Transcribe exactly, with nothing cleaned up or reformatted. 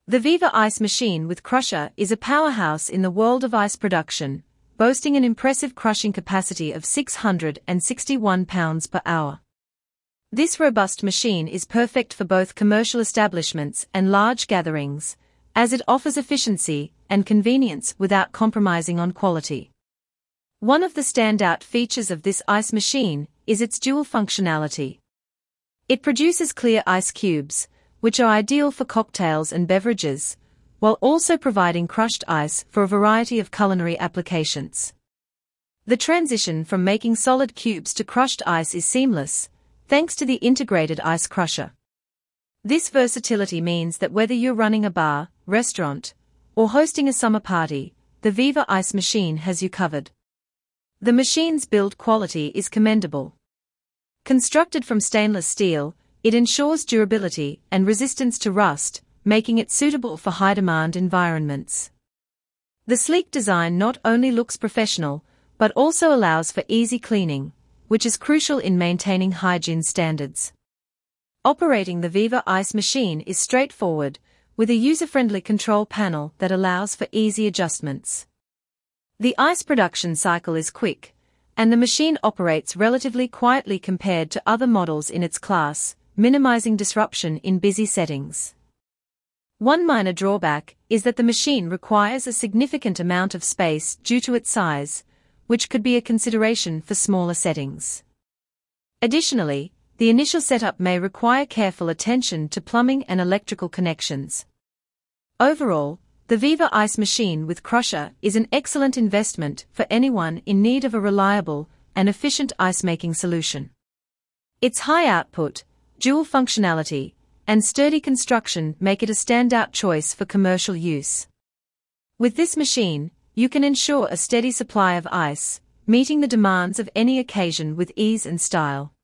The Viva Ice machine with crusher is a powerhouse in the world of ice production, boasting an impressive crushing capacity of six hundred sixty-one pounds per hour. This robust machine is perfect for both commercial establishments and large gatherings, as it offers efficiency and convenience without compromising on quality. One of the standout features of this ice machine is its dual functionality. It produces clear ice cubes, which are ideal for cocktails and beverages, while also providing crushed ice for a variety of culinary applications. The transition from making solid cubes to crushed ice is seamless, thanks to the integrated ice crusher. This versatility means that whether you're running a bar, restaurant, or hosting a summer party, the Viva Ice machine has you covered. The machine's build quality is commendable. Constructed from stainless steel, it ensures durability and resistance to rust, making it suitable for high-demand environments. The sleek design not only looks professional, but also allows for easy cleaning, which is crucial in maintaining hygiene standards. Operating the Viva Ice machine is straightforward, with a user-friendly control panel that allows for easy adjustments. The ice production cycle is quick, and the machine operates relatively quietly compared to other models in its class, minimizing disruption in busy settings. One minor drawback is that the machine requires a significant amount of space due to its size, which could be a consideration for smaller settings. Additionally, the initial setup may require careful attention to plumbing and electrical connections. Overall, the Viva Ice machine with crusher is an excellent investment for anyone in need of a reliable and efficient ice-making solution. Its high output, dual functionality, and sturdy construction make it a standout choice for commercial use. With this machine, you can ensure a steady supply of ice, meeting the demands of any occasion with ease and style.